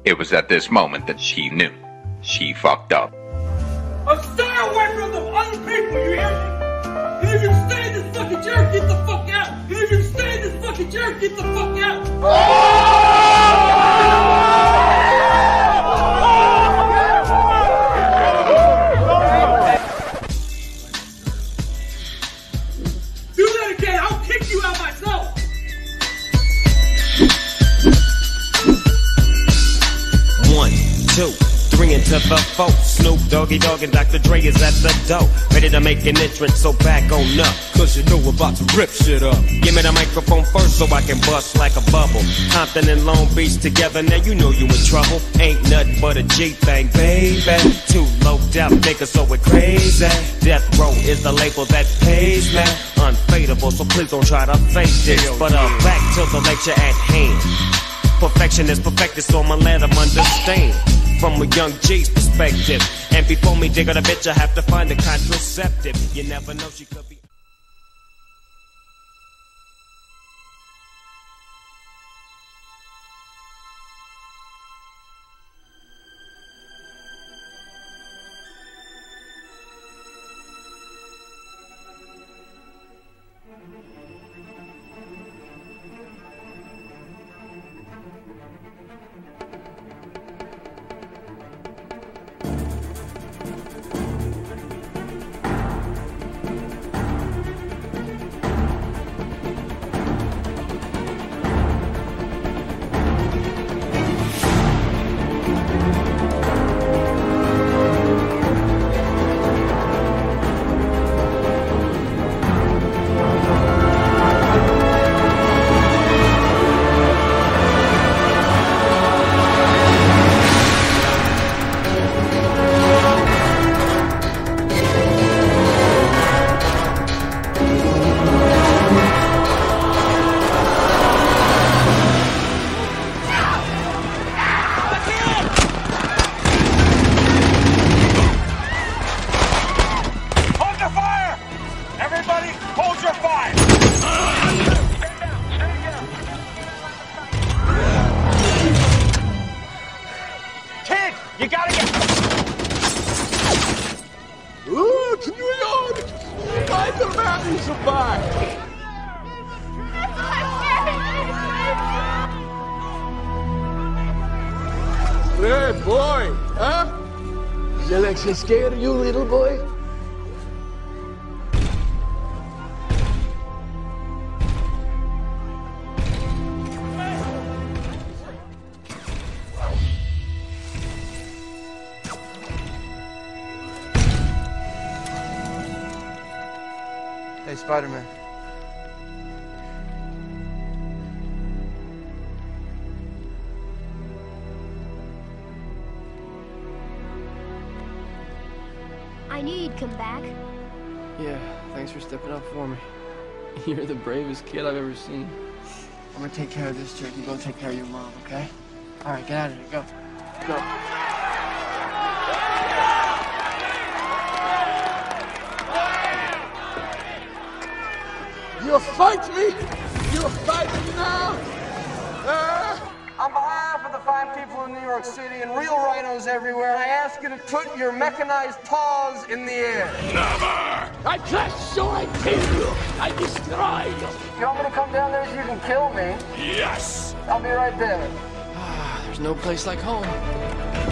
It was at this moment that she knew. She fucked up. Stay away from them other people, you hear me? And if you stay in this fucking chair, get the fuck out! And if you stay in this fucking chair, get the fuck out! Do that again, I'll kick you out myself! One, two, three into the four. Snoop Doggy Dogg and Dr. Dre is at the door, ready to make an entrance, so back on up. Cause you know we're about to rip shit up. Give me the microphone first so I can bust like a bubble. Compton and Long Beach together, now you know you in trouble. Ain't nothing but a G thing, baby. Too low death niggas, so we're crazy. Death Row is the label that pays me. Unfadable, so please don't try to fake this. But back to the lecture at hand. Perfection is perfected, so I'ma let them understand from a young G's perspective. And before me dig on a bitch, I have to find a contraceptive. You never know, she could be. Hey, boy, huh? Is Alexia scared of you, little boy? Hey, Spider-Man. I knew you'd come back. Yeah, thanks for stepping up for me. You're the bravest kid I've ever seen. I'm gonna take care of this jerk. You go take care of your mom, okay? All right, get out of here. Go. Go. You fight me? You fight me now? On behalf of the fine people of New York City and real rhinos everywhere, I ask you to put your mechanized paws in the air. Never! I just so I kill you. I destroy you. You want me to come down there so you can kill me? Yes! I'll be right there. There's no place like home.